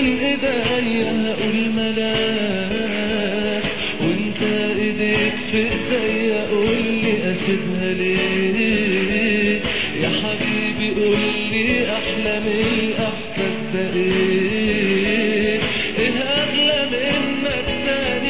بين ايديا هقول ملاك، وانت ايديك في ايديا قولي اسيبها ليه يا حبيبي، قولي احلى من الاحساس ده ايه؟ ايه اغلى منك تاني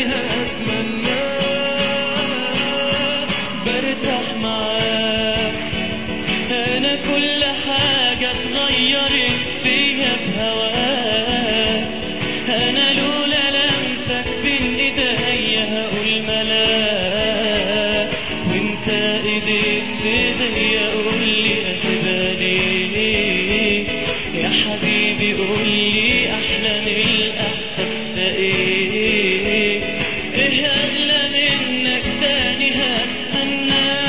هتمناه؟ برتاح معاك، انا كل حاجة اتغيرت فيها بهواك، انا لولا لمسك بين ايديا هقول ملاك، وانت ايديك في ايديا قولي اسيبها ليه يا حبيبي، قولي احلى من الاحساس ده ايه؟ ايه اغلى منك تاني هتمناه؟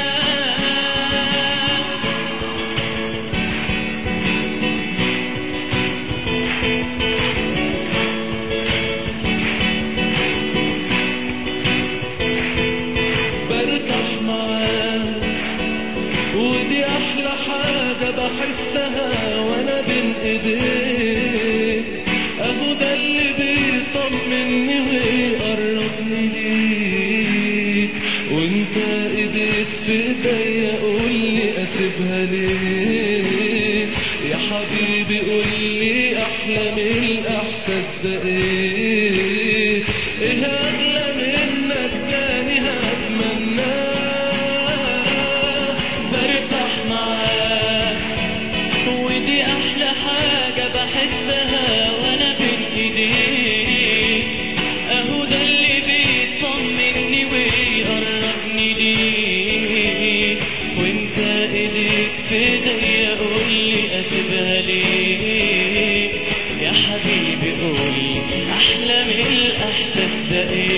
برتاح معاك، ودي احلى حاجة بحسها وانا بين ايديك، اهو ده اللي بيطمني ويقربني ليك، وانت ايديك في ايديا قولي اسيبها ليه يا حبيبي، قولي احلى من الاحساس ده ايه؟ ايه اغلى منك تاني هتمناه؟ برتاح معاك، ودي احلى حاجة بحسها وانا بين ايديك، اهو ده اللي بيطمني ويقربني ليك، وانت ايديك في ايديا قولي اسيبها ليه يا حبيبي، قولي احلى من الاحساس ده ايه؟